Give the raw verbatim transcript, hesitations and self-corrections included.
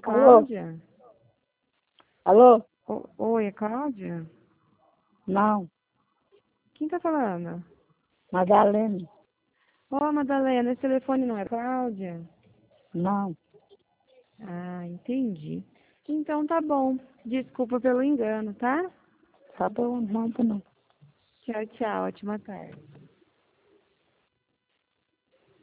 Alô? Cláudia? Alô? O- Oi, é Cláudia? Não, Quem tá falando? Madalena. Ô, Madalena, esse telefone não é Cláudia? Não, Ah, entendi. Então tá bom. Desculpa pelo engano, tá? tá bom, não, tá não. Tchau, tchau. Ótima tarde.